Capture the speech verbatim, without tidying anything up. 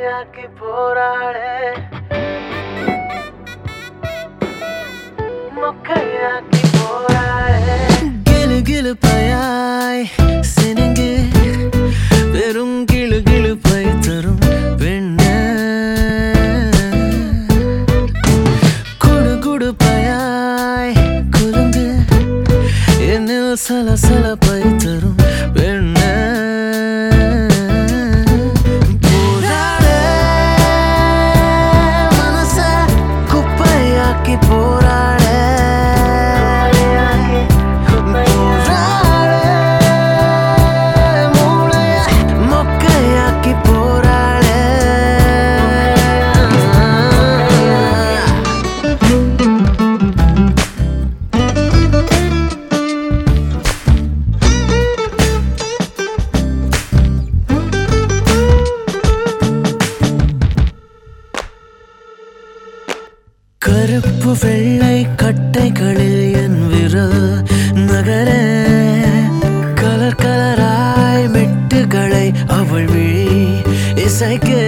மொக்கையாக்கி போறாளே மொக்கையாக்கி போறாளே கிளு கிளு பயாய் சினுங்கு வெறும் கிளு கிளு பை தரும் பெண்ண குடு குடு பயாய் குலுங்கு என்னில் சல சல பை தரும் பெண்ண கருப்பு வெள்ளை கட்டைகளில் என் விரல் நகர கலர் கலராய் மெட்டுகளை அவள் விழி இசைக்க